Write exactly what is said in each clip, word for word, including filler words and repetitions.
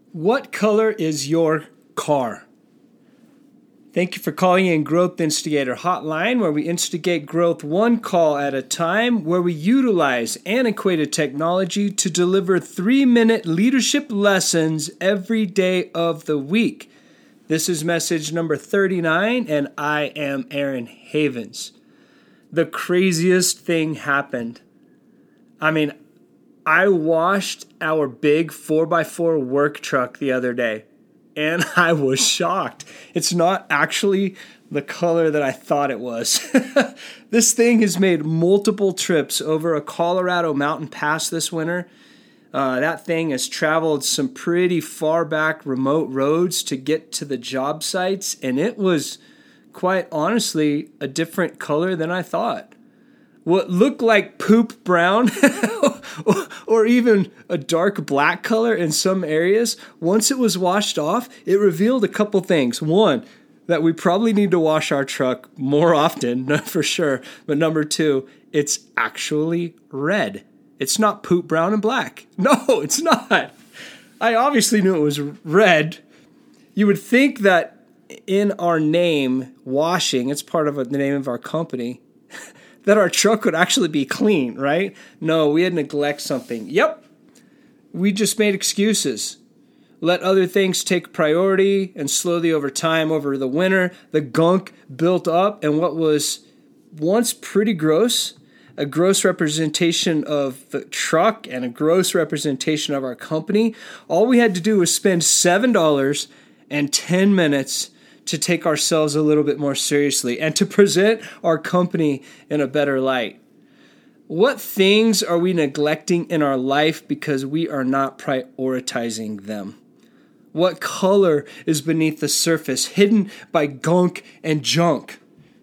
What color is your car? Thank you for calling in Growth Instigator Hotline, where we instigate growth one call at a time, where we utilize antiquated technology to deliver three-minute leadership lessons every day of the week. This is message number thirty-nine, and I am Aaron Havens. The craziest thing happened. I mean, I washed our big four by four work truck the other day, and I was shocked. It's not actually the color that I thought it was. This thing has made multiple trips over a Colorado mountain pass this winter. Uh, that thing has traveled some pretty far back remote roads to get to the job sites, and it was, quite honestly, a different color than I thought. What looked like poop brown or even a dark black color in some areas, once it was washed off, it revealed a couple things. One, that we probably need to wash our truck more often, for sure. But number two, it's actually red. It's not poop brown and black. No, it's not. I obviously knew it was red. You would think that in our name, washing, it's part of the name of our company, that our truck would actually be clean, right? No, we had neglect something. Yep, we just made excuses. Let other things take priority, and slowly over time, over the winter, the gunk built up, and what was once pretty gross, a gross representation of the truck and a gross representation of our company, all we had to do was spend seven dollars and ten minutes to take ourselves a little bit more seriously and to present our company in a better light. What things are we neglecting in our life because we are not prioritizing them? What color is beneath the surface, hidden by gunk and junk?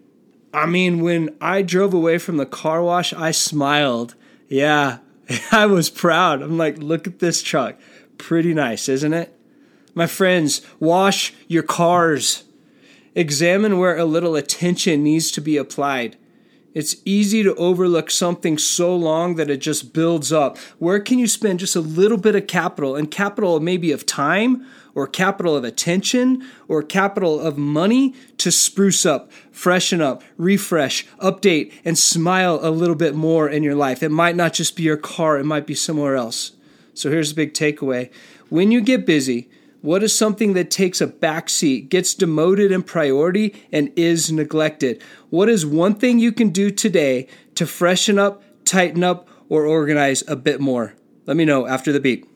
I mean, when I drove away from the car wash, I smiled. Yeah, I was proud. I'm like, look at this truck. Pretty nice, isn't it? My friends, wash your cars. Examine where a little attention needs to be applied. It's easy to overlook something so long that it just builds up. Where can you spend just a little bit of capital, and capital maybe of time, or capital of attention, or capital of money to spruce up, freshen up, refresh, update, and smile a little bit more in your life? It might not just be your car, it might be somewhere else. So here's the big takeaway. When you get busy, what is something that takes a backseat, gets demoted in priority, and is neglected? What is one thing you can do today to freshen up, tighten up, or organize a bit more? Let me know after the beat.